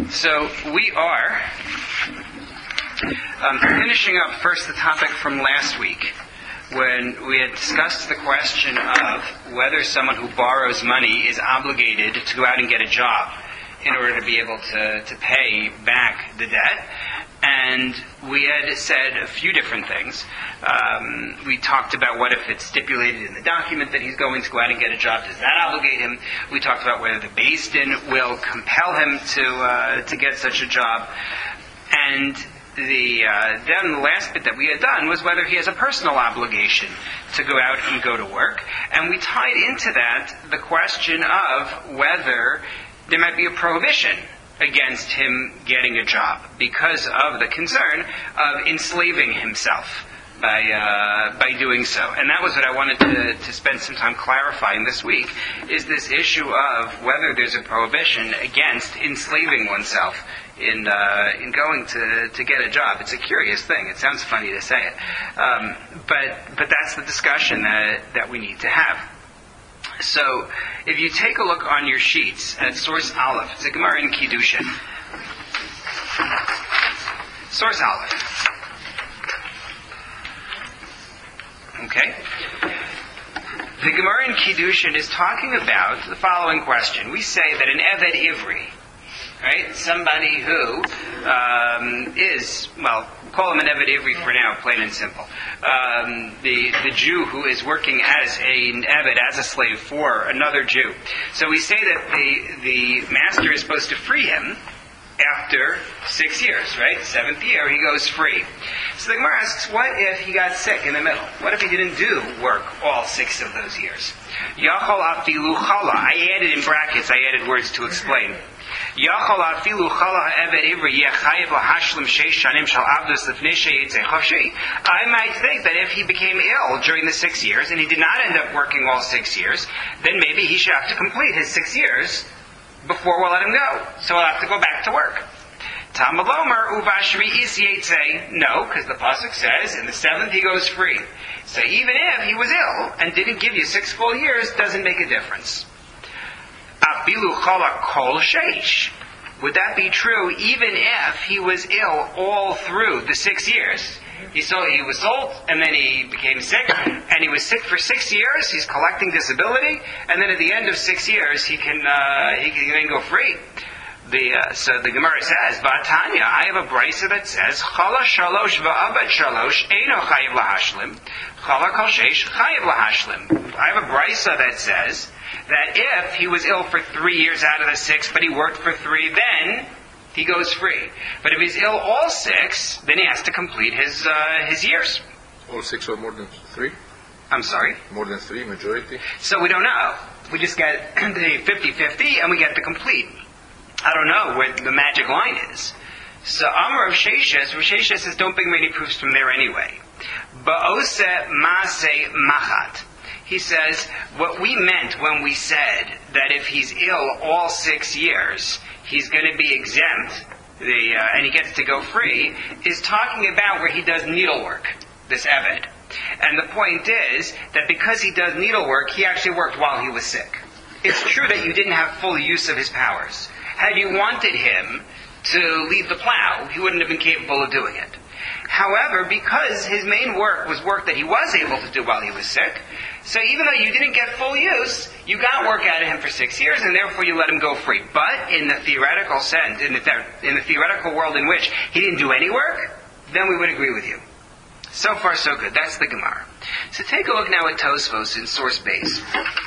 So we are finishing up first the topic from last week when we had discussed the question of whether someone who borrows money is obligated to go out and get a job in order to be able to pay back the debt. And we had said a few different things. We talked about what if it's stipulated in the document that he's going to go out and get a job, does that obligate him? We talked about whether the Beis Din will compel him to get such a job. And then the last bit that we had done was whether he has a personal obligation to go out and go to work. And we tied into that the question of whether there might be a prohibition against him getting a job because of the concern of enslaving himself by doing so. And that was what I wanted to spend some time clarifying this week, is this issue of whether there's a prohibition against enslaving oneself in going to get a job. It's a curious thing. It sounds funny to say it. But that's the discussion that we need to have. So, if you take a look on your sheets at source Aleph, it's a Gemara in Kiddushin. Source Aleph. Okay? The Gemara in Kiddushin is talking about the following question. We say that an Eved Ivri, right? Somebody who is, well, call him an Eved Ivri for now, plain and simple. The Jew who is working as an Eved, as a slave for another Jew. So we say that the master is supposed to free him after 6 years, right? 7th year, he goes free. So the Gemara asks, what if he got sick in the middle? What if he didn't do work all 6 of those years? Yachol afilu chala. I added in brackets, I added words to explain. I might think that if he became ill during the 6 years and he did not end up working all 6 years, then maybe he should have to complete his 6 years before we'll let him go. So he'll have to go back to work. Tamalomer uvashri isyetse. No, because the pasuk says in the 7th he goes free. So even if he was ill and didn't give you 6 full years, doesn't make a difference. Afilu chala kol sheish. Would that be true even if he was ill all through the 6 years? He was sold, and then he became sick, and he was sick for 6 years. He's collecting disability, and then at the end of 6 years, he can then go free. So the Gemara says, "Vatanya, I have a brisa that says, Chala shalosh va'abad shalosh eino chayiv lahashlim, Chala kol sheish chayiv lahashlim." I have a brisa that says that if he was ill for 3 years out of the 6, but he worked for 3, then he goes free. But if he's ill all 6, then he has to complete his years. All 6 or more than 3? I'm sorry? More than 3, majority? So we don't know. We just get the 50-50 and we get the complete. I don't know where the magic line is. So Amar Rav Sheshes says don't bring many proofs from there anyway. Ba'ose ma'ase machat. He says, what we meant when we said that if he's ill all 6 years, he's going to be exempt, and he gets to go free, is talking about where he does needlework, this Eved. And the point is that because he does needlework, he actually worked while he was sick. It's true that you didn't have full use of his powers. Had you wanted him to leave the plow, he wouldn't have been capable of doing it. However, because his main work was work that he was able to do while he was sick, so even though you didn't get full use, you got work out of him for 6 years, and therefore you let him go free. But in the theoretical sense, in the theoretical world in which he didn't do any work, then we would agree with you. So far, so good. That's the Gemara. So take a look now at Tosfos in source base.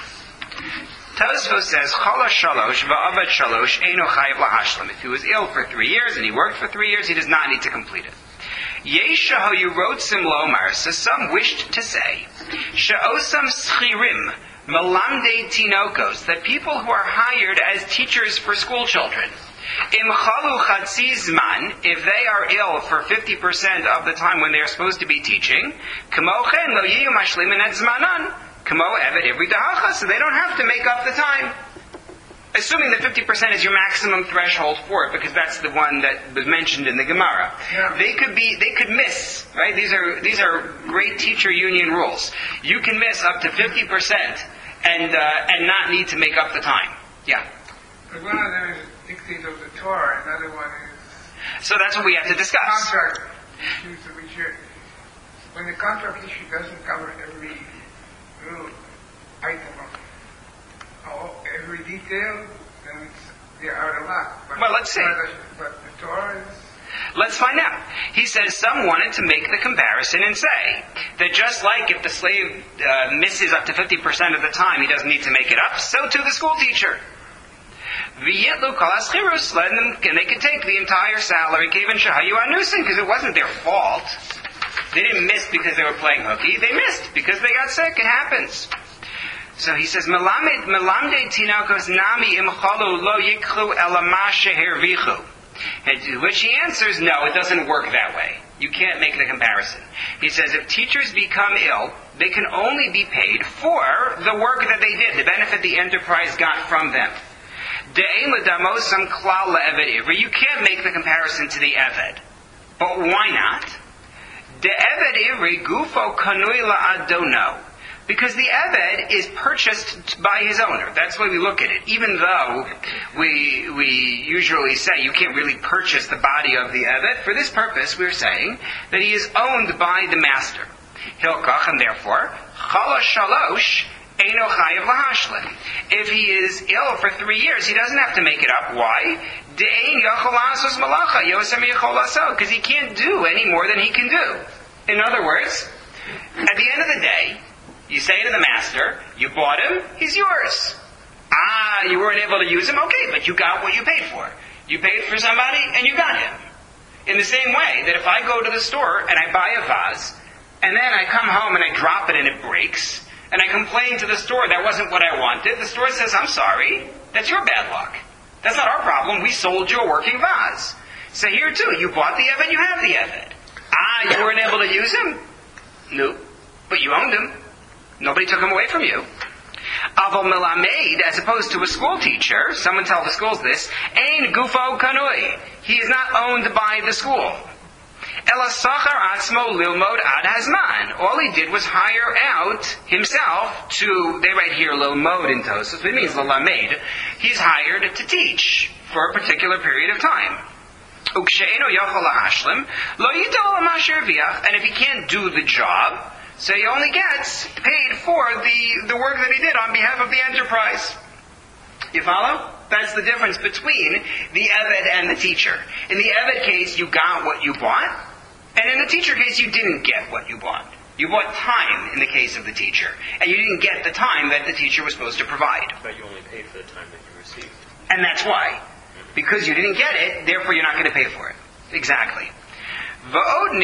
Tosfos says, Chala shalosh va'avad shalosh eino chayiv lahashlim. If he was ill for 3 years and he worked for 3 years, he does not need to complete it. Yeshaho Yerotzim Lomar, so some wished to say, Sha'osam schirim, melamdei tinokos, that people who are hired as teachers for school children, im chalu chatzi zman, if they are ill for 50% of the time when they are supposed to be teaching, kamochen lo yiyu mashlimin et zmanan, kamo evet ivri dahacha, so they don't have to make up the time. Assuming that 50% is your maximum threshold for it, because that's the one that was mentioned in the Gemara. Yeah. They could miss, right? These are great teacher union rules. You can miss up to 50% and not need to make up the time. Yeah. But one of them is dictate of the Torah, another one is So that's what we have to discuss. contract issues that we should. When the contract issue doesn't cover every little item of every detail, then they're out of luck. But Well, let's see. But the Torah is. Let's find out. He says some wanted to make the comparison and say that just like if the slave misses up to 50% of the time, he doesn't need to make it up, so too the school teacher. V'yitlu kol haschirus, and they could take the entire salary, kevan shahayu anusin, because it wasn't their fault. They didn't miss because they were playing hooky. They missed because they got sick. It happens. So he says, Melamde tinakos nami imchalu lo yikchu elama shehervichu. To which he answers, no, it doesn't work that way. You can't make the comparison. He says, if teachers become ill, they can only be paid for the work that they did, the benefit the enterprise got from them. You can't make the comparison to the Eved. But why not? The Eved Ivri gufo kanui la'adono. Because the Eved is purchased by his owner. That's why we look at it. Even though we usually say you can't really purchase the body of the Eved, for this purpose we're saying that he is owned by the master. Hilkach, and therefore, chala shalosh eino chayav lahashlim. If he is ill for 3 years, he doesn't have to make it up. Why? De'ein yachol la'asos malacha yosem yachol la'aso. Because he can't do any more than he can do. In other words, at the end of the day, you say to the master, you bought him, he's yours. You weren't able to use him? Okay, but you got what you paid for. You paid for somebody, and you got him. In the same way that if I go to the store and I buy a vase, and then I come home and I drop it and it breaks, and I complain to the store that wasn't what I wanted, the store says, I'm sorry, that's your bad luck. That's not our problem, we sold you a working vase. So here too, you bought the Eved, you have the Eved. You weren't able to use him? No, but you owned him. Nobody took him away from you. Aval melamed, as opposed to a school teacher, someone tell the schools this, ein gufo kanui. He is not owned by the school. Ela sachar atzmo lilmod ad hazman. All he did was hire out himself to, they write here lilmod in Tosfos, it means lelamed. He's hired to teach for a particular period of time. Uksheino yachol lahashlim, lo yitol lamasher viach, and if he can't do the job, so he only gets paid for the work that he did on behalf of the enterprise. You follow? That's the difference between the Eved and the teacher. In the Eved case, you got what you bought, and in the teacher case, you didn't get what you bought. You bought time in the case of the teacher, and you didn't get the time that the teacher was supposed to provide. But you only paid for the time that you received. And that's why. Because you didn't get it, therefore you're not going to pay for it. Exactly. And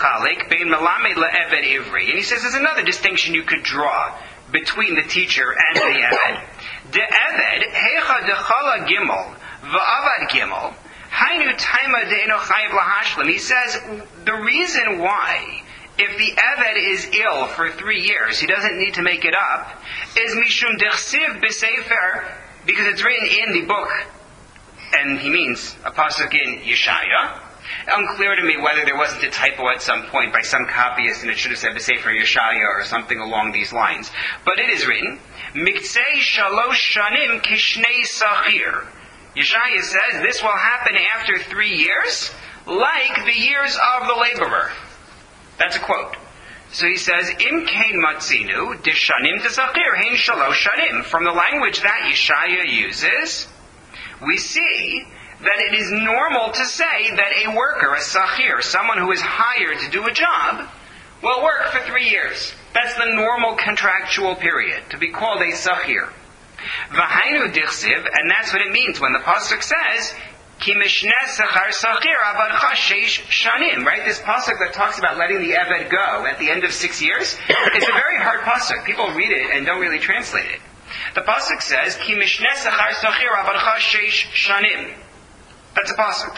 he says there's another distinction you could draw between the teacher and the Eved. The Eved, hecha dechala gimel, v'avad gimel, hainu taima de'eno chayiv lahashlim. He says the reason why, if the Eved is ill for 3 years, he doesn't need to make it up, is mishum dechsiv b'sefer, because it's written in the book, and he means a pasuk in Yeshaya. Unclear to me whether there wasn't a typo at some point by some copyist and it should have said the Sefer Yeshaya or something along these lines. But it is written, Miktzei shalosh shanim kishnei sachir. Yeshaya says this will happen after 3 years, like the years of the laborer. That's a quote. So he says, Im kain matzinu, dishanim tesachir, hein shalosh shanim. From the language that Yeshaya uses, we see that it is normal to say that a worker, a sachir, someone who is hired to do a job, will work for 3 years. That's the normal contractual period, to be called a sachir. V'hainu dichsiv, and that's what it means when the pasuk says, Ki mishneh sachar sachir avadcha sheish shanim. Right? This pasuk that talks about letting the Eved go at the end of 6 years, it's a very hard pasuk. People read it and don't really translate it. The pasuk says, Ki mishneh sachar sachir avadcha sheish shanim. That's a pasuk.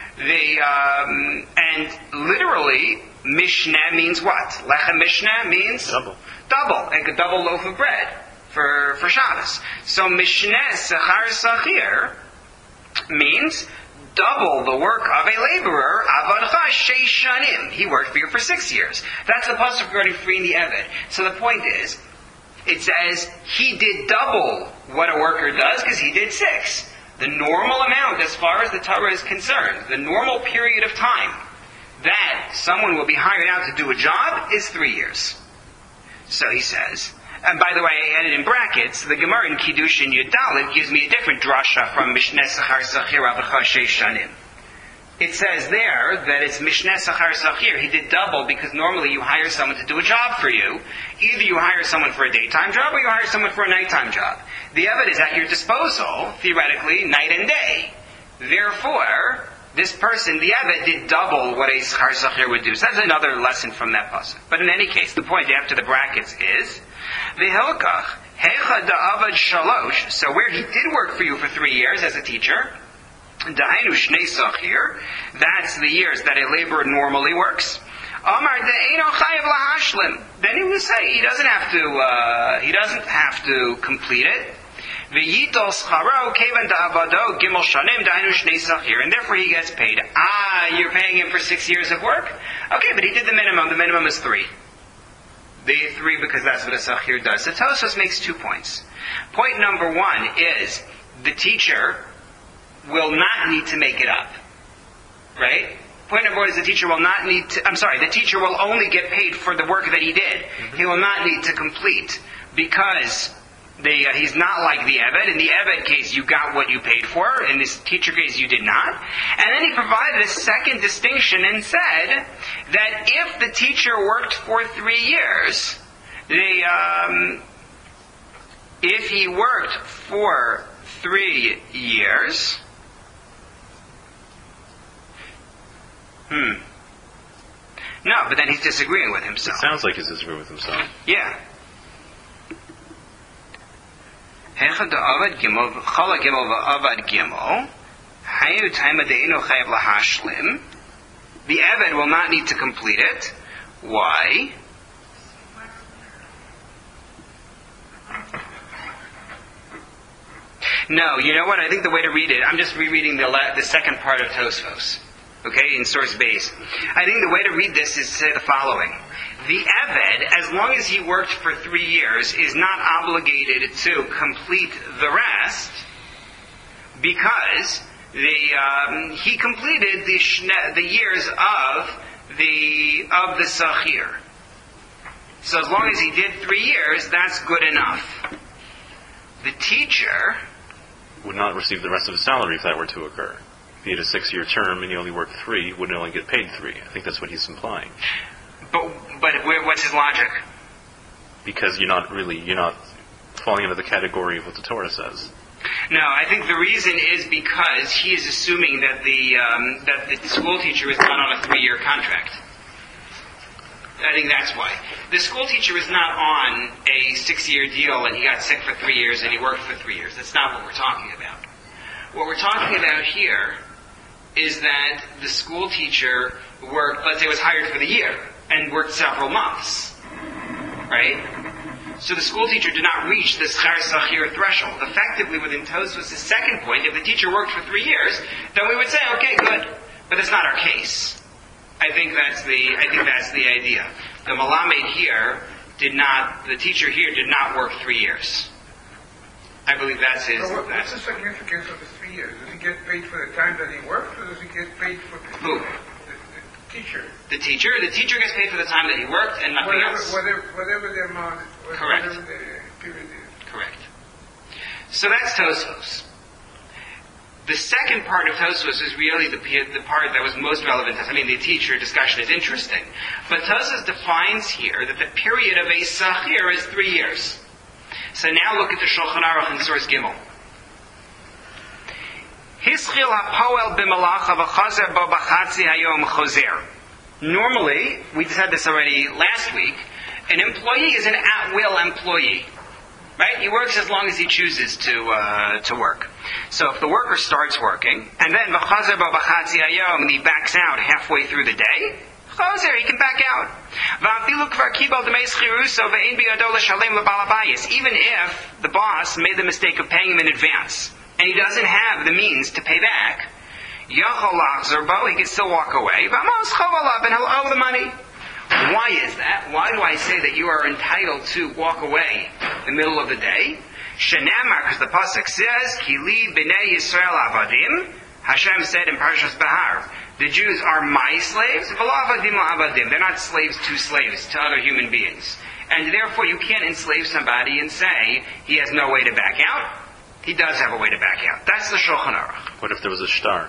And literally, mishneh means what? Lechem mishneh means Double, like a double loaf of bread for Shabbos. So mishneh sechar sachir means double the work of a laborer. Avadcha sheish shanim. He worked for you for 6 years. That's the pasuk regarding freeing the Eved. So the point is, it says he did double what a worker does because he did 6. The normal amount, as far as the Torah is concerned, the normal period of time that someone will be hired out to do a job is 3 years. So he says, and by the way, I added in brackets, the Gemara in Kiddushin Yud Dalet gives me a different drasha from Mishneh Sachar Sachir Avacha Sheish Shanim. It says there that it's Mishneh Sachar Sachir. He did double because normally you hire someone to do a job for you. Either you hire someone for a daytime job or you hire someone for a nighttime job. The Eved is at your disposal, theoretically, night and day. Therefore, this person, the Eved, did double what a Sachar Sachir would do. So that's another lesson from that pasuk. But in any case, the point after the brackets is, V'hilkach, Hecha da'avad shalosh, so where he did work for you for 3 years as a teacher, Da'ainu shnei sachir, that's the years that a laborer normally works. Amar de'eino chayav lahashlim, then he will say he doesn't have to complete it. V'yitol scharo kevan da'avado gimel shanim da'ainu shnei sachir, and therefore he gets paid. You're paying him for 6 years of work? Okay, but he did the minimum. The minimum is 3. The 3 because that's what a sachir does. So Tosfos makes 2 points. Point number 1 is the teacher will not need to make it up. Right? Point number 1 is the teacher will not need to, the teacher will only get paid for the work that he did. He will not need to complete because he's not like the Eved. In the Eved case, you got what you paid for. In this teacher case, you did not. And then he provided a second distinction and said that if the teacher worked for 3 years, if he worked for 3 years, no, but then he's disagreeing with himself. It sounds like he's disagreeing with himself. Yeah. Hecha da'avad gimel, chala gimel va'avad gimel, hayu taima de'ino chayav lahashlim. The Eved will not need to complete it. Why? No, you know what? I think the way to read it, I'm just rereading the second part of Tosfos. Okay, in source base. I think the way to read this is to say the following. The Eved, as long as he worked for 3 years, is not obligated to complete the rest because he completed the years of the Sachir. So as long as he did 3 years, that's good enough. The teacher would not receive the rest of his salary if that were to occur. If he had a 6-year term and he only worked 3, he would only get paid 3. I think that's what he's implying. But what's his logic? Because you're not falling into the category of what the Torah says. No, I think the reason is because he is assuming that the school teacher is not on a 3-year contract. I think that's why. The school teacher is not on a 6-year deal and he got sick for 3 years and he worked for 3 years. That's not what we're talking about. What we're talking about here is that the school teacher worked, let's say was hired for the year and worked several months. Right? So the school teacher did not reach the Schar Sachir threshold. Effectively, within Tosfos' second point, if the teacher worked for 3 years, then we would say, okay, good. But that's not our case. I think that's the idea. The Malamed here the teacher here did not work 3 years. I believe that's his. So what's the significance of the 3 years? Does he get paid for the time that he worked, or does he get paid for the teacher? The teacher? The teacher gets paid for the time that he worked and nothing else. Whatever the amount is. Correct. Whatever the period is. Correct. So that's Tosfos. The second part of Tosfos is really the part that was most relevant to us. I mean, the teacher discussion is interesting. But Tosfos defines here that the period of a Sachir is 3 years. So now look at the Shulchan Aruch in source Gimel. Hischil hapoel b'malacha v'chazer bo b'chatzi hayom chozer. Normally, we said this already last week, an employee is an at-will employee. Right? He works as long as he chooses to work. So if the worker starts working, and then v'chazer bo b'chatzi hayom, and he backs out halfway through the day, chozer, he can back out. Even if the boss made the mistake of paying him in advance, and he doesn't have the means to pay back, he can still walk away, and he'll owe the money. Why is that? Why do I say that you are entitled to walk away in the middle of the day? Shenamar, because the pasuk says, "Kili b'nei Yisrael avadim." Hashem said in Parshas Bahar, the Jews are my slaves. V'lo avadim la'avadim. They're not slaves to other human beings, and therefore you can't enslave somebody and say he has no way to back out. He does have a way to back out. That's the Shulchan Aruch. What if there was a shtar?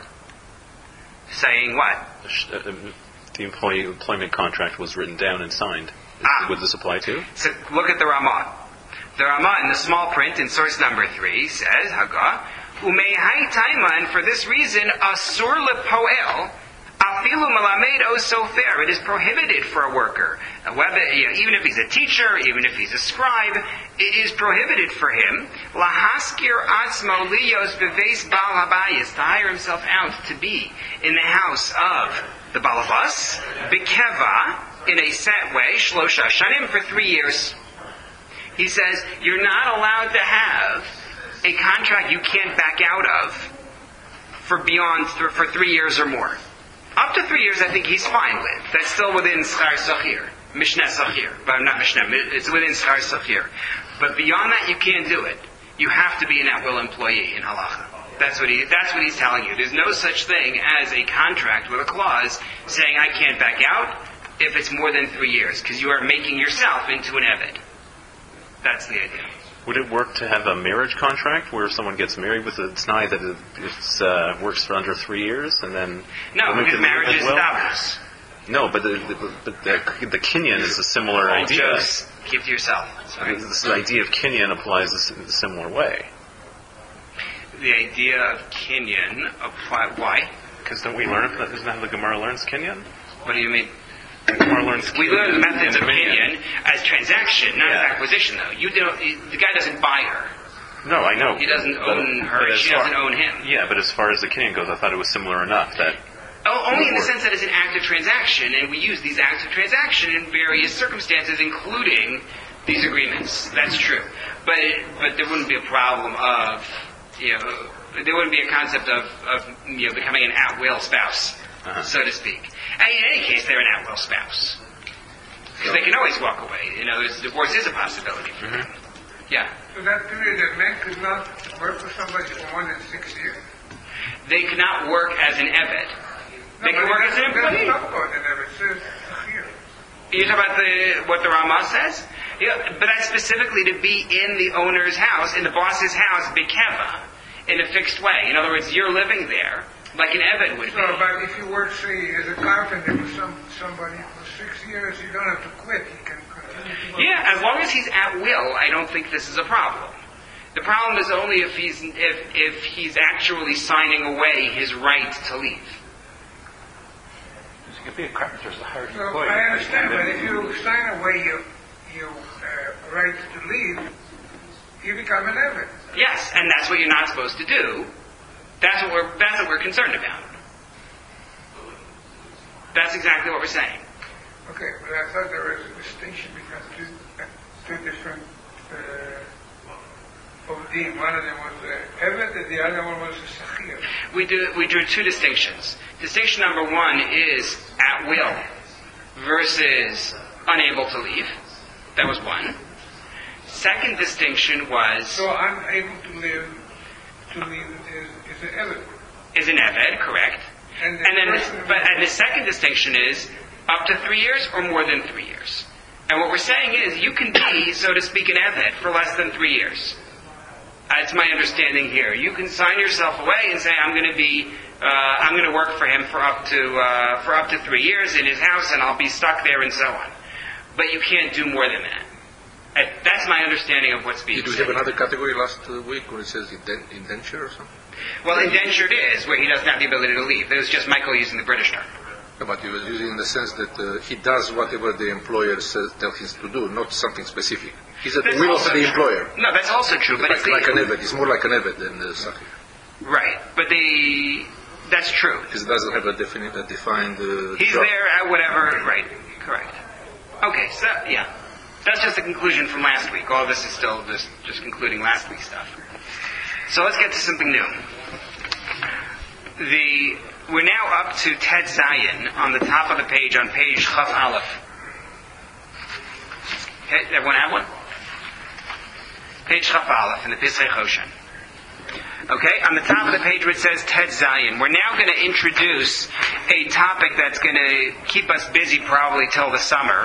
Saying what? The employment contract was written down and signed. Would this apply too? So look at the Ramah. The Ramah in the small print in source number 3 says, Haga, Umei hai taima, and for this reason, asur lepoel, afilu malamed o sofer. It is prohibited for a worker, even if he's a teacher, even if he's a scribe, it is prohibited for him, lahaskir atzmo liyos beveis bal habayis, to hire himself out to be in the house of the balabas, bikeva, in a set way, shlosha shanim, for 3 years. He says, you're not allowed to have a contract you can't back out of for 3 years or more. Up to 3 years, I think he's fine with. That's still within Schar Sachir, Mishneh Sachir, but not Mishneh. It's within Schar Sachir. But beyond that, you can't do it. You have to be an at-will employee in halacha. That's what he's telling you. There's no such thing as a contract with a clause saying I can't back out if it's more than 3 years, because you are making yourself into an eved. That's the idea. Would it work to have a marriage contract where someone gets married with a t'nai that it works for under 3 years and then... No, because marriage is davos. No, but the kinyan is a similar idea. Just keep to yourself. Sorry. This idea of kinyan applies in a similar way. The idea of kinyan apply. Why? Because don't we learn it? Isn't that how the Gemara learns kinyan? What do you mean? The Gemara learns we learn the methods of kinyan as transaction, not as acquisition. Though the guy doesn't buy her. No, I know. He doesn't own her. She doesn't own him. Yeah, but as far as the kinyan goes, I thought it was similar enough that. Only in the sense that it's an active transaction, and we use these acts of transaction in various circumstances, including these agreements. That's true. But there wouldn't be a problem of, there wouldn't be a concept of becoming an at-will spouse, so to speak. And in any case, they're an at-will spouse. Because they can always walk away. Divorce is a possibility for them. Yeah. So that period that men could not work for somebody for more than 6 years? They could not work as an eved. They can work as an employee. You talk about what the Ramah says? Yeah, but that's specifically to be in the owner's house, in the boss's house, bikeva, in a fixed way. In other words, you're living there like an eved would be. So, but if you work, say, as a carpenter with somebody for 6 years, you don't have to quit. You can continue to work. Yeah, as long as he's at will, I don't think this is a problem. The problem is only if he's actually signing away his right to leave. You can be a carpenter as a hired So employee. I understand, but if you sign away your right to leave, you become an eved. Yes, and that's what you're not supposed to do. That's what we're concerned about. That's exactly what we're saying. Okay, but I thought there was a distinction between two different Ovdim. One of them was eved, and the other one was a sachir. We drew two distinctions. Distinction number one is at will versus unable to leave. That was one. Second distinction was... So unable to leave is an eved. Is an eved, correct. And the second distinction is up to 3 years or more than 3 years. And what we're saying is you can be, so to speak, an eved for less than 3 years. That's my understanding here. You can sign yourself away and say, I'm going to work for him for up to 3 years in his house, and I'll be stuck there, and so on. But you can't do more than that. That's my understanding of what's being said. Did we have another category last week where it says indenture or something? Well, indentured is where he doesn't have the ability to leave. It was just Michael using the British term. No, but he was using in the sense that he does whatever the employer tells him to do, not something specific. He's at the will of the employer. No, that's also true. But like an eved. It's more like an eved than the sachir. Right, but that's true. Because it doesn't have a defined He's job. there at whatever, right, correct. Okay, so, yeah. That's just a conclusion from last week. All this is still just concluding last week's stuff. So let's get to something new. We're now up to Ted Zion on the top of the page, on page Chaf Aleph. Okay, everyone have one? Page Chaf Aleph in the Pesach Hoshen. Okay, on the top of the page where it says Ted Zion, we're now going to introduce a topic that's going to keep us busy probably till the summer,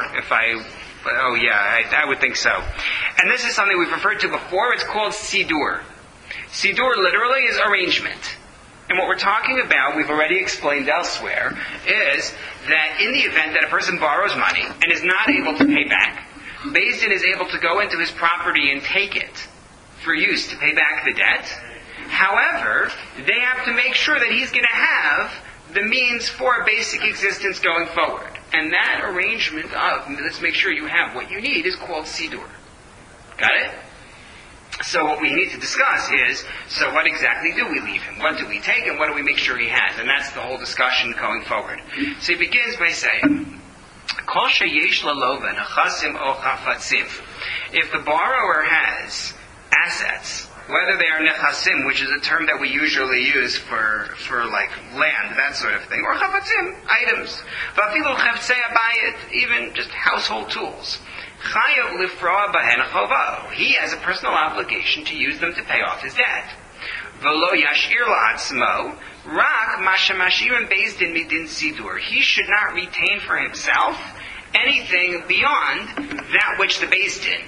I would think so. And this is something we've referred to before. It's called Sidur. Sidur literally is arrangement. And what we're talking about, we've already explained elsewhere, is that in the event that a person borrows money and is not able to pay back, Beis Din is able to go into his property and take it for use to pay back the debt. However, they have to make sure that he's going to have the means for a basic existence going forward. And that arrangement of, let's make sure you have what you need, is called Sidur. Got it? So what we need to discuss is, so what exactly do we leave him? What do we take and what do we make sure he has? And that's the whole discussion going forward. So he begins by saying, Kol sheyesh laloven chasim o chafatzim. If the borrower has assets, whether they are nechasim, which is a term that we usually use for like land, that sort of thing, or chafatzim, items, v'afilu cheftzei abayit, even just household tools, chayav lifroa bahen chovo. He has a personal obligation to use them to pay off his debt. V'lo yashir la'atzmo, rak mashamashirim Beis Din midin sidur. He should not retain for himself anything beyond that which the Beis Din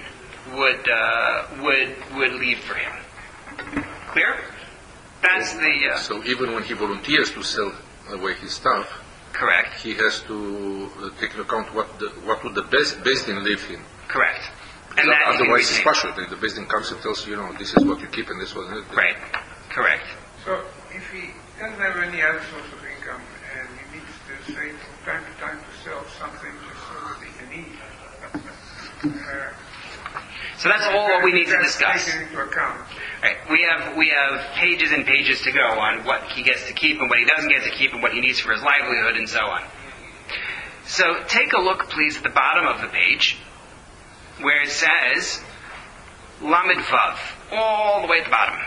would leave for him. Clear? That's the... So even when he volunteers to sell away his stuff, correct. He has to take into account what would the Beis Din leave him. Correct. And that otherwise it's partial. The Beis Din comes and tells you, this is what you keep and this wasn't it. Right. Correct. So if he doesn't have any other source of income and he needs to save from time to time to sell something just so that he can eat, so that's all what we need to discuss. Taken into account. Right. We have pages and pages to go on what he gets to keep and what he doesn't get to keep and what he needs for his livelihood and so on. So take a look, please, at the bottom of the page where it says Lamed Vav, all the way at the bottom.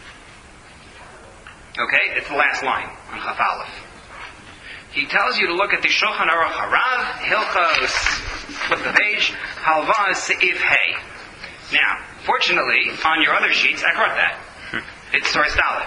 Okay, it's the last line on Chaf Aleph. He tells you to look at the Shulchan Aruch Harav, Hilchos, flip the page, Halva Seif Hey. Now, fortunately, on your other sheets, I brought that. It's source Dalet.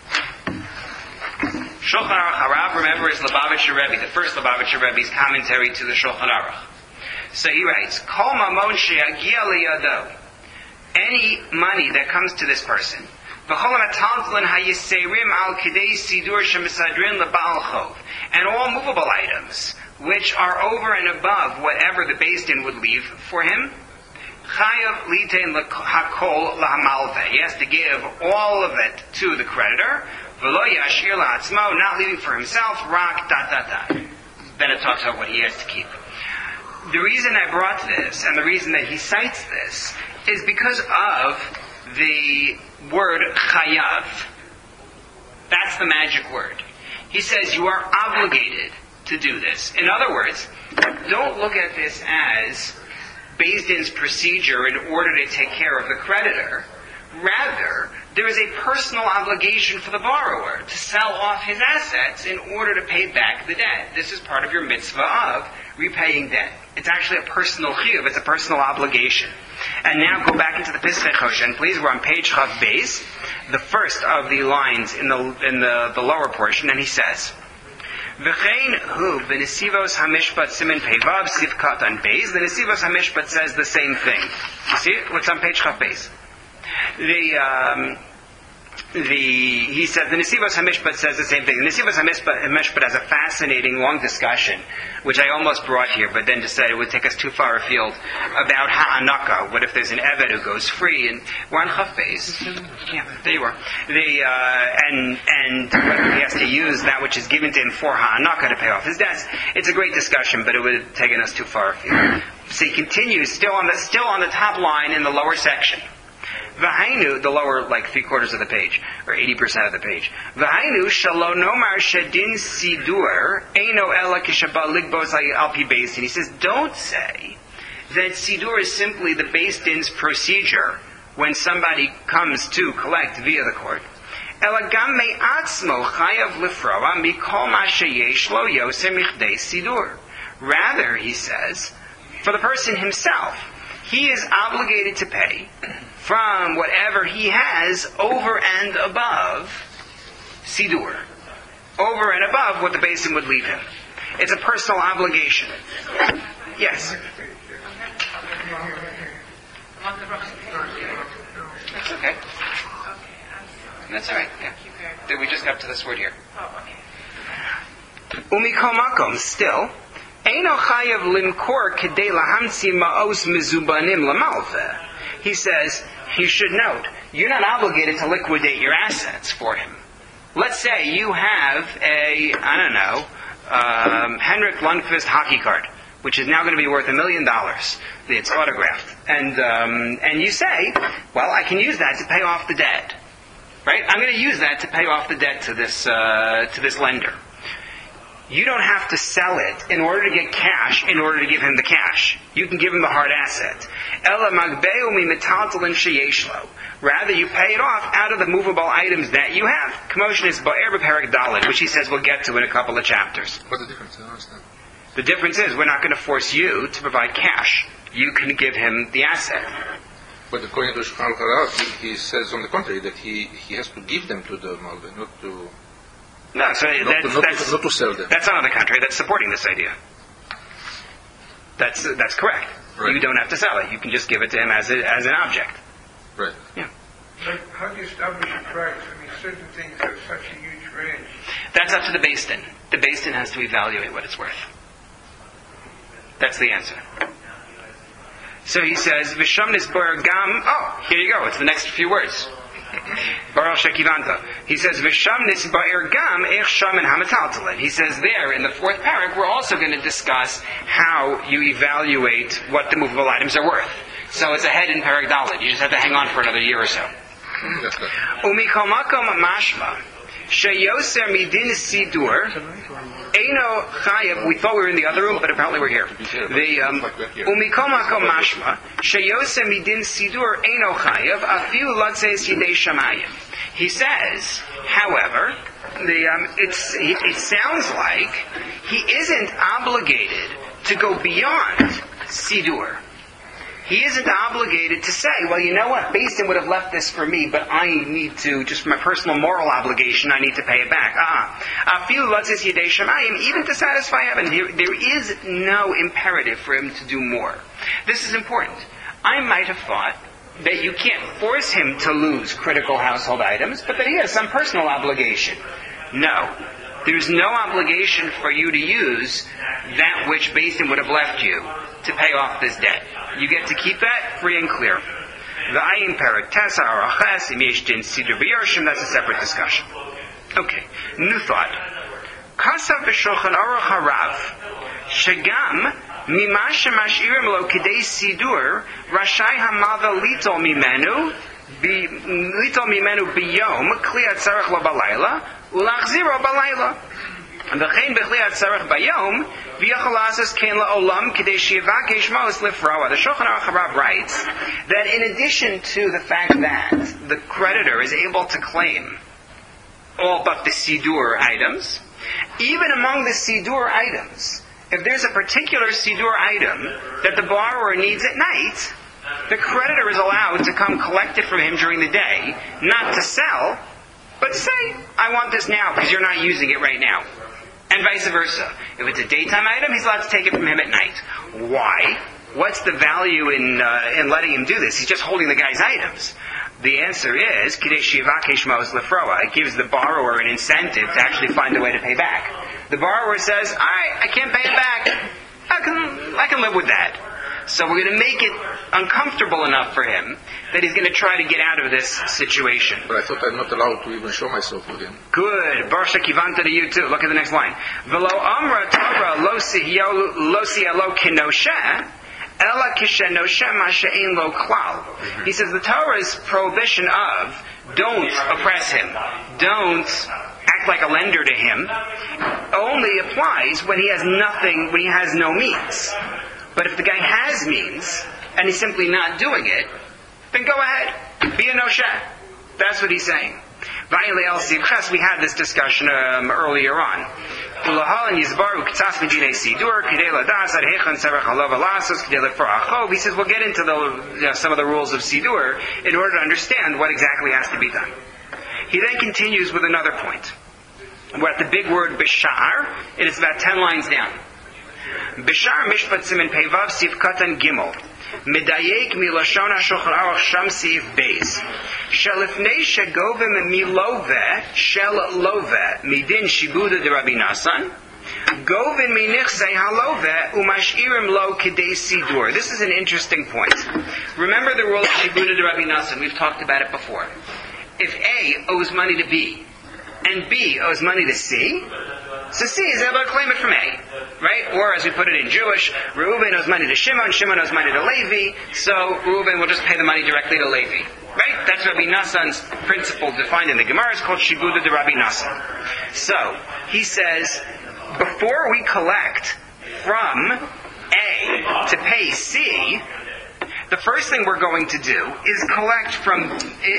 Shulchan Aruch Harav, remember, is Lubavitcher Rebbe, the first Lubavitcher Rebbe's commentary to the Shulchan Aruch. So he writes, Kol mamon she'agia liyado. Any money that comes to this person, v'chol hataltlin hayiserim al kidei sidur shemisadrin lebal chov, and all movable items, which are over and above whatever the Beis Din would leave for him, chayav litein hakol lahamalve. He has to give all of it to the creditor, v'lo yashir la'atzmo, not leaving for himself, rak dot dot dot. Then it talks about what he has to keep. The reason I brought this, and the reason that he cites this, is because of the word chayav. That's the magic word. He says you are obligated to do this. In other words, don't look at this as Beis Din's procedure in order to take care of the creditor. Rather, there is a personal obligation for the borrower to sell off his assets in order to pay back the debt. This is part of your mitzvah of repaying debt. It's actually a personal chiyuv. It's a personal obligation. And now go back into the Pesach Hoshen, please. We're on page Chav Beis, the first of the lines in the lower portion, and he says, V'chein hu b'nesivos hamishpat simin peivav sivkat on Beis. The Nesivos hamishpat says the same thing. You see it? What's on page Chav Beis? He says the Nesivos HaMishpat says the same thing. The Nesivos HaMishpat has a fascinating long discussion, which I almost brought here, but then decided it would take us too far afield, about Ha'anaka. What if there's an Eved who goes free? And we're on Chaf Beis. Yeah, there you are. And whether he has to use that which is given to him for Ha'anaka to pay off his debts. It's a great discussion, but it would have taken us too far afield. So he continues, still on the top line in the lower section. V'hainu, the lower, like 3/4 of the page, or 80% of the page. V'hainu shalo nomar shadin sidur eino ela kishaba ligbos alpi Beis Din. He says, don't say that sidur is simply the Beis Din's procedure when somebody comes to collect via the court. Ela gam me'atzmo chayav lifroa mikol ma sheyesh lo yosem michdei sidur. Rather, he says, for the person himself, he is obligated to pay from whatever he has over and above Sidur. Over and above what the basin would leave him. It's a personal obligation. Yes? That's okay. That's all right. Yeah. We just got to this word here. Umikol makom, still, eino chayav limkor kedei lahamtzi ma'os mezubanim lamalveh. He says, he should note, you're not obligated to liquidate your assets for him. Let's say you have Henrik Lundqvist hockey card, which is now going to be worth $1 million. It's autographed. And you say, well, I can use that to pay off the debt. Right? I'm going to use that to pay off the debt to this lender. You don't have to sell it in order to get cash in order to give him the cash. You can give him the hard asset. Rather, you pay it off out of the movable items that you have. Commotion is Ba'er B'Perek Dalet, which he says we'll get to in a couple of chapters. What's the difference? I don't understand. The difference is we're not going to force you to provide cash. You can give him the asset. But according to Shulchan Aruch, he says on the contrary that he has to give them to the Malveh, not to... No, so not to sell them. That's not on the contrary. That's supporting this idea. That's correct. Right. You don't have to sell it. You can just give it to him as an object. Right. Yeah. But how do you establish a price? I mean, certain things have such a huge range. That's up to the Beis Din. The Beis Din has to evaluate what it's worth. That's the answer. So he says, Vishamnis bar gam. Oh, here you go. It's the next few words. Baral Shekivanta. He says, Vishamnis bar gam ech shaman hamataltalin. He says there in the fourth parak, we're also going to discuss how you evaluate what the movable items are worth. So it's ahead in parak Dalet. You just have to hang on for another year or so. Umikol makom mashma. Sheyoser midin sidur. Eino chayav. We thought we were in the other room, but apparently we're here. Umikol makom mashma. Sheyoser midin sidur. Eino chayav. Afilu latzes yidei shamayim. He says, however, it sounds like he isn't obligated to go beyond sidur. He isn't obligated to say, well, you know what, Beis Din would have left this for me, but I need to, just for my personal moral obligation, I need to pay it back. Even to satisfy heaven, there is no imperative for him to do more. This is important. I might have thought that you can't force him to lose critical household items, but that he has some personal obligation. No. There's no obligation for you to use that which Beis Din would have left you to pay off this debt. You get to keep that free and clear. The ayin parak tesa araches im yesh din sidur b'yarshim. That's a separate discussion. Okay, new thought. Kasav b'shulchan aruch harav shegam mima shemashirim lo kidei sidur rashai hamalva litol mimenu biyom kli atzarech lo balayla ulachziro balayla. And the Shulchan Aruch writes that in addition to the fact that the creditor is able to claim all but the Sidur items, even among the Sidur items, if there's a particular Sidur item that the borrower needs at night, the creditor is allowed to come collect it from him during the day, not to sell, but to say, I want this now because you're not using it right now. And vice versa. If it's a daytime item, he's allowed to take it from him at night. Why? What's the value in letting him do this? He's just holding the guy's items. The answer is, it gives the borrower an incentive to actually find a way to pay back. The borrower says, I can't pay it back. I can live with that. So we're going to make it uncomfortable enough for him that he's going to try to get out of this situation. But I thought I'm not allowed to even show myself with him. Good. Barsha Kivanta to you too. Look at the next line. V'lo amra Torah lo si'alo kinoshe, ela kishenoshe ma she'ein lo klal. He says the Torah's prohibition of don't oppress him, don't act like a lender to him, only applies when he has nothing, when he has no means. But if the guy has means, and he's simply not doing it, then go ahead, be a noshe. That's what he's saying. We had this discussion earlier on. He says we'll get into some of the rules of Sidur in order to understand what exactly has to be done. He then continues with another point. We're at the big word Bishar. It is about 10 lines down. Bishar Mishpat Siman Pevav Sif Katan Gimel. Medayek Milashon HaShulchan Aruch Sham Sif Beis. Shelifnei Shegovim Milove Shel Love Midin Shibuda de Rabbi Nasan. Govin Minichsei Halove Umashirim Lo Kedei Sidur. This is an interesting point. Remember the rule of Shibuda de Rabbi Nasan. We've talked about it before. If A owes money to B, and B owes money to C, so C is able to claim it from A, right? Or as we put it in Jewish, Reuven owes money to Shimon, Shimon owes money to Levi, so Reuven will just pay the money directly to Levi, right? That's Rabbi Nassan's principle defined in the Gemara. It's called Shibuda de Rabbi Nassan. So, he says, before we collect from A to pay C, the first thing we're going to do is collect from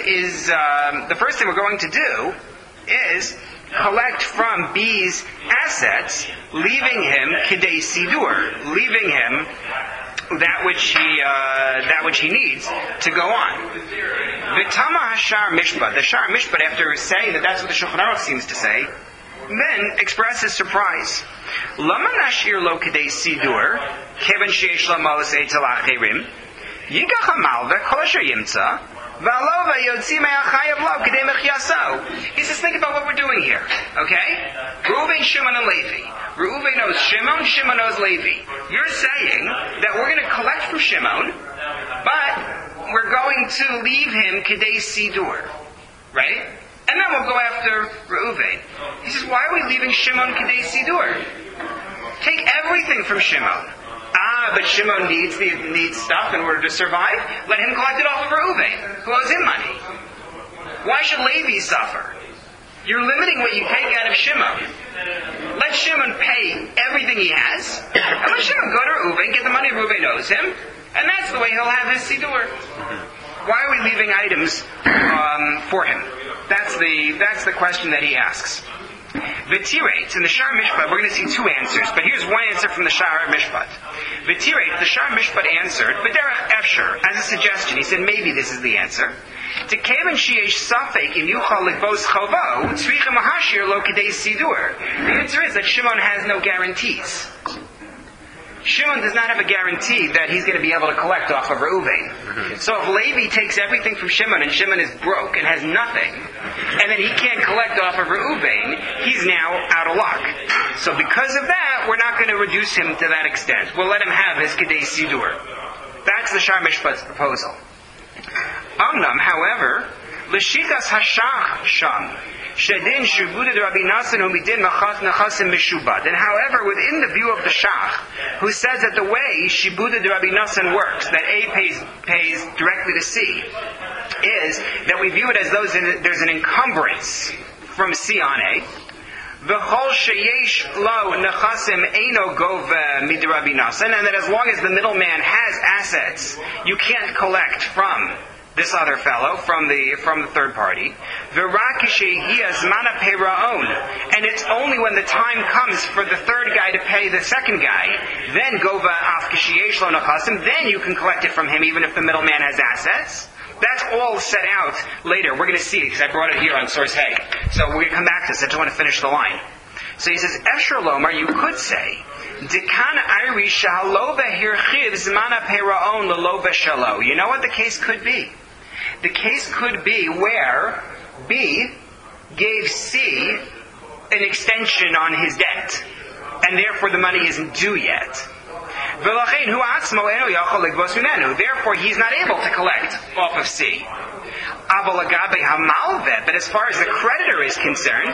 B's assets, leaving him Kedei Sidur, leaving him that which he needs to go on. V'tama hashar mishpat. The shar mishpat, after saying that that's what the Shulchan Aruch seems to say, then expresses surprise. Lama nashir lo Kedei Sidur, kevan sheyesh lo malas eitel acherim, yigach hamalveh kol asher yimtza. He says, think about what we're doing here. Okay? Reuven, Shimon, and Levi. Reuven knows Shimon, Shimon knows Levi. You're saying that we're going to collect from Shimon, but we're going to leave him Kedei Sidur. Right? And then we'll go after Reuven. He says, why are we leaving Shimon Kedei Sidur? Take everything from Shimon. But Shimon needs stuff in order to survive. Let him collect it off of Reuven, who owes him money. Why should Levi suffer? You're limiting what you take out of Shimon. Let Shimon pay everything he has, and let Shimon go to Reuven, get the money Reuven owes him, and that's the way he'll have his Sidur. Why are we leaving items for him? That's the question that he asks. V'tirate, in the Shar Mishpat, we're going to see two answers, but here's one answer from the Shar Mishpat. V'tirate, the Shar Mishpat answered, B'derech Efsher, as a suggestion. He said, maybe this is the answer. To kevan sheyesh safek im yuchal likvos chovo, tzricha mahashir lo kedei sidur. The answer is that Shimon has no guarantees. Shimon does not have a guarantee that he's going to be able to collect off of Reuven. So if Levi takes everything from Shimon and Shimon is broke and has nothing, and then he can't collect off of Reuven, he's now out of luck. So because of that, we're not going to reduce him to that extent. We'll let him have his Kedei Sidur. That's the Shar Mishpat's proposal. Amnam, however, L'shikas hashach sham. Shedin Shibuda de Rabbi Nassan umidin machat nachasim mishubad. And however, within the view of the Shach, who says that the way Shibuda de Rabbi Nassan works, that A pays directly to C, is that we view it as though there's an encumbrance from C on A. V'chol sheyesh lo nechasim eino gov mid Rabbi Nassan, and that as long as the middleman has assets, you can't collect from this other fellow, from the third party. And it's only when the time comes for the third guy to pay the second guy, then gova af kisheyesh lo nechasim, then you can collect it from him even if the middleman has assets. That's all set out later. We're going to see it because I brought it here on source Hay. So we're going to come back to this. I just want to finish the line. So he says, Efsher Lomar, you could say, Dekan Iri Shahaloba Hirchiv Zmana Peraon Laloba Shalo. You know what the case could be? The case could be where B gave C an extension on his debt, and therefore the money isn't due yet. Therefore, he's not able to collect off of C. But as far as the creditor is concerned,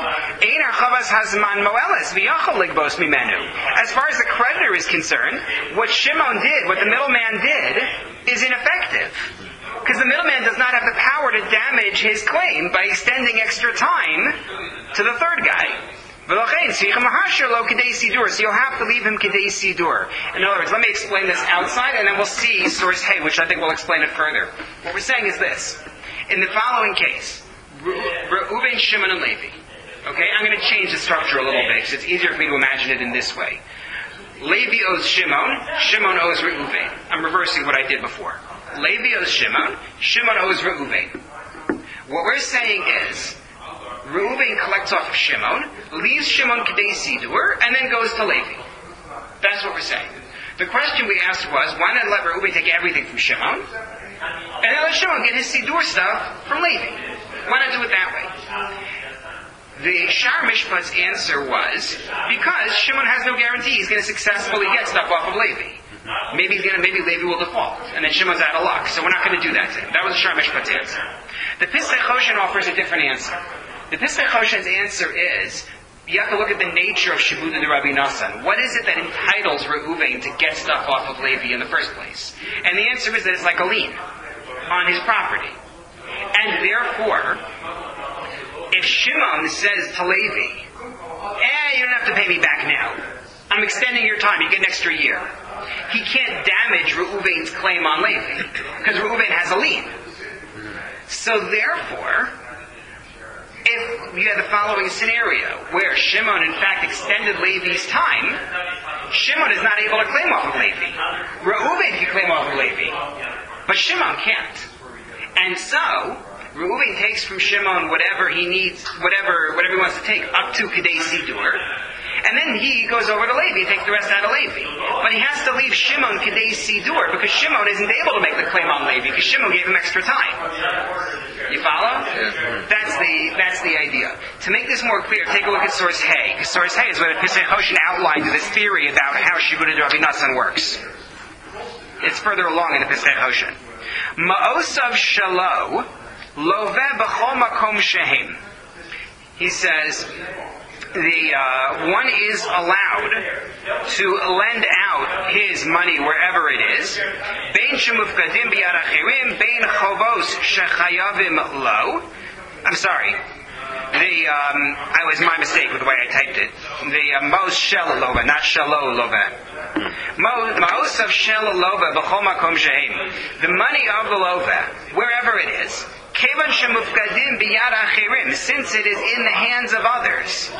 as far as the creditor is concerned, what Shimon did, what the middleman did, is ineffective. Because the middleman does not have the power to damage his claim by extending extra time to the third guy. So you'll have to leave him Kedei Sidur. In other words, let me explain this outside, and then we'll see source Hay, which I think will explain it further. What we're saying is this. In the following case, Reuven, Shimon, and Levi. Okay, I'm going to change the structure a little bit because it's easier for me to imagine it in this way. Levi owes Shimon, Shimon owes Reuven. I'm reversing what I did before. Levi owes Shimon, Shimon owes Reuven. What we're saying is, Reuven collects off of Shimon, leaves Shimon Kedei Sidur, and then goes to Levi. That's what we're saying. The question we asked was, why not let Reuven take everything from Shimon, and then let Shimon get his Sidur stuff from Levi? Why not do it that way? The Shar Mishpat's answer was, because Shimon has no guarantee he's going to successfully get stuff off of Levi. Maybe Levi will default, and then Shimon's out of luck, so we're not going to do that to him. That was the Shar Mishpat's answer. The Pischei Choshen offers a different answer. The Pischei Choshen's answer is, you have to look at the nature of Shibuda de Rabbi Nassan. What is it that entitles Reuven to get stuff off of Levi in the first place? And the answer is that it's like a lien on his property. And therefore, if Shimon says to Levi, you don't have to pay me back now. I'm extending your time. You get an extra year. He can't damage Reuven's claim on Levi because Reuven has a lien. So therefore, if you had the following scenario where Shimon in fact extended Levi's time, Shimon is not able to claim off of Levi. Reuven can claim off of Levi, but Shimon can't. And so, Reuven takes from Shimon whatever he needs, whatever he wants to take, up to Kedei Sidur, and then he goes over to Levi and takes the rest out of Levi. But he has to leave Shimon Kedei Sidur because Shimon isn't able to make the claim on Levi because Shimon gave him extra time. You follow? Yeah. That's the idea. To make this more clear, take a look at source Hay. Because source Hay is where the Pischei Choshen outlined this theory about how Shibuda de Rabbi Nassan works. It's further along in the Pischei Choshen. Ma'osav shalo loveh b'chol makom shehem. He says, one is allowed to lend out his money wherever it is. Bein shemufkadim biyad achirim, bein chovos shechayavim lo. I'm sorry. I was my mistake with the way I typed it. The mos shel lova, not shalo lova. Mos of shel lova b'chol makom shehem. The money of the lova, wherever it is. Kevan shemufkadim biyad achirim, since it is in the hands of others.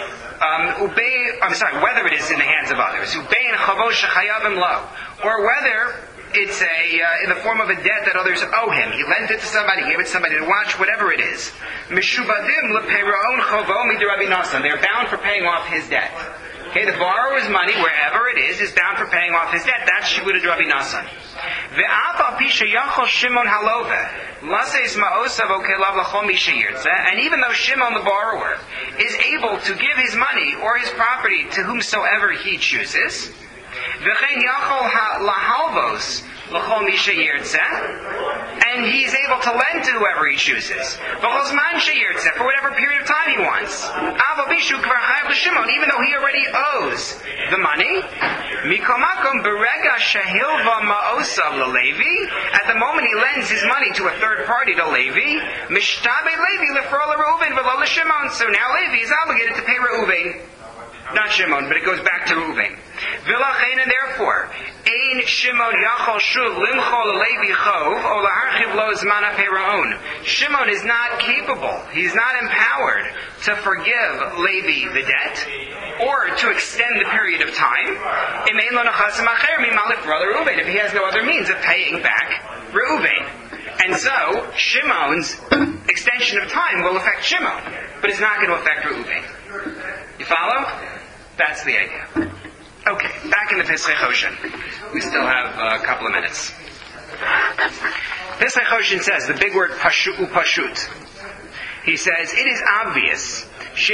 Whether it is in the hands of others. Ubein chavos shechayavim lo, or whether it's in the form of a debt that others owe him. He lent it to somebody, gave it to somebody to watch, whatever it is. Mishubadim lepeiron chavo midi Rabbi Nassan. They're bound for paying off his debt. Okay, the borrower's money, wherever it is bound for paying off his debt. That's Shibuda de Rabbi Nassan. And even though Shimon the borrower is able to give his money or his property to whomsoever he chooses, and he's able to lend to whoever he chooses, for whatever period of time he wants, even though he already owes the money. At the moment he lends his money to a third party to Levi, so now Levi is obligated to pay Reuven. Not Shimon, but it goes back to Reuven. And therefore, Ein Shimon yachol shuv limchol Levi chov o laharchiv lo zman ha'peraon. Shimon is not capable, he's not empowered to forgive Levi the debt, or to extend the period of time. If he has no other means of paying back Reuven. And so, Shimon's extension of time will affect Shimon, but it's not going to affect Reuven. You follow? That's the idea. Okay, back in the Pischei Choshen. We still have a couple of minutes. Pischei Choshen says, the big word pashut. He says, it is obvious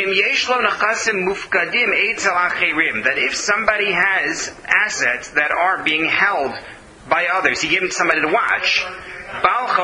that if somebody has assets that are being held by others, he gave it to somebody to watch, then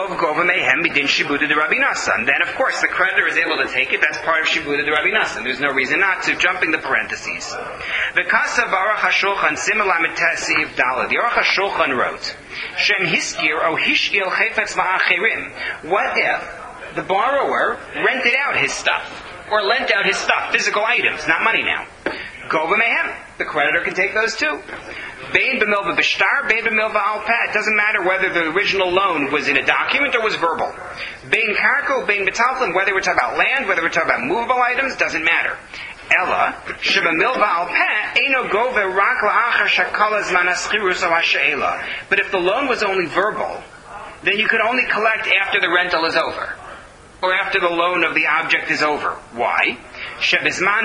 of course the creditor is able to take it. That's part of Shibuda de Rabbi Nassan. There's no reason not to. Jumping the parentheses. The Kasav Aruch HaShulchan Simulamet Tesiv Dalad. The Aruch HaShulchan wrote, Shem Hiskir O Hishgil Chefetz Ma'achirim. What if the borrower rented out his stuff, or lent out his stuff, physical items, not money now? Go b'mehem. The creditor can take those too. Bein b'milva b'shtar, bein b'milva al peh. It doesn't matter whether the original loan was in a document or was verbal. Bein karko, bein b'talflin, whether we're talking about land, whether we're talking about movable items, doesn't matter. Ella, shebamilva al peh, eino gove rak la'achar shakala zman haschirus al ha'she'ela. But if the loan was only verbal, then you could only collect after the rental is over, or after the loan of the object is over. Why? Because in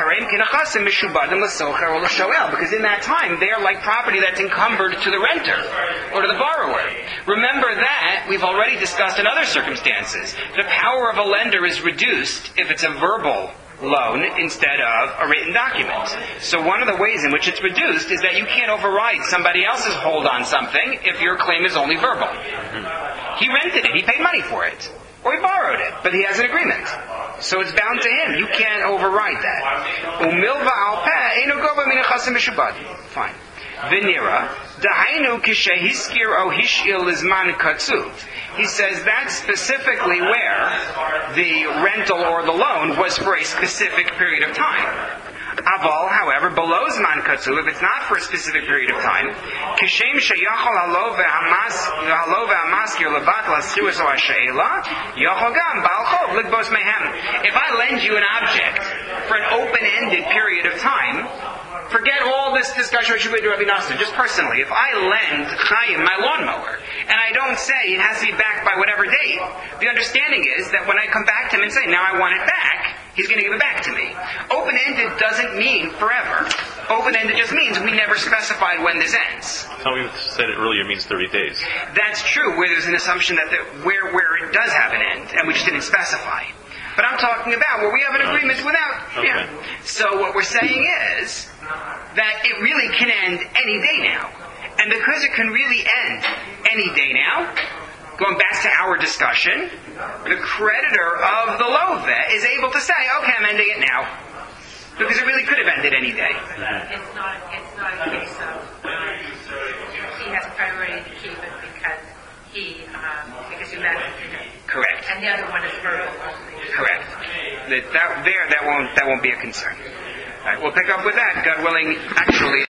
that time, they are like property that's encumbered to the renter or to the borrower. Remember that we've already discussed in other circumstances. The power of a lender is reduced if it's a verbal loan instead of a written document. So one of the ways in which it's reduced is that you can't override somebody else's hold on something if your claim is only verbal. He rented it. He paid money for it. Or he borrowed it, but he has an agreement. So it's bound to him. You can't override that. Umilva al peh, eino gova min hachasim mishubad. Fine. Vinira, dahainu kishehiskir o hishil lizman katsuv. He says that's specifically where the rental or the loan was for a specific period of time. Aval, however, below Zman Katsuv, if it's not for a specific period of time, Kishem sheyachol halo ve'amaskir levat l'schius o ha'she'ela, yachol gam ba'al chov ligbos mehem. If I lend you an object for an open-ended period of time, forget all this discussion with Rabbi Nasser. Just personally, if I lend Chaim my lawnmower, and I don't say it has to be back by whatever date, the understanding is that when I come back to him and say, now I want it back, he's going to give it back to me. Open-ended doesn't mean forever. Open-ended just means we never specified when this ends. I thought we said it earlier means 30 days. That's true, where there's an assumption that where it does have an end, and we just didn't specify. But I'm talking about where we have an agreement without. Okay. Yeah. So what we're saying is that it really can end any day now. And because it can really end any day now, going back to our discussion, the creditor of the love is able to say, okay, I'm ending it now. Because it really could have ended any day. It's not a case of he has priority to keep it because you let it. Correct. And the other one is verbal only. Correct. That won't be a concern. All right, we'll pick up with that, God willing, actually.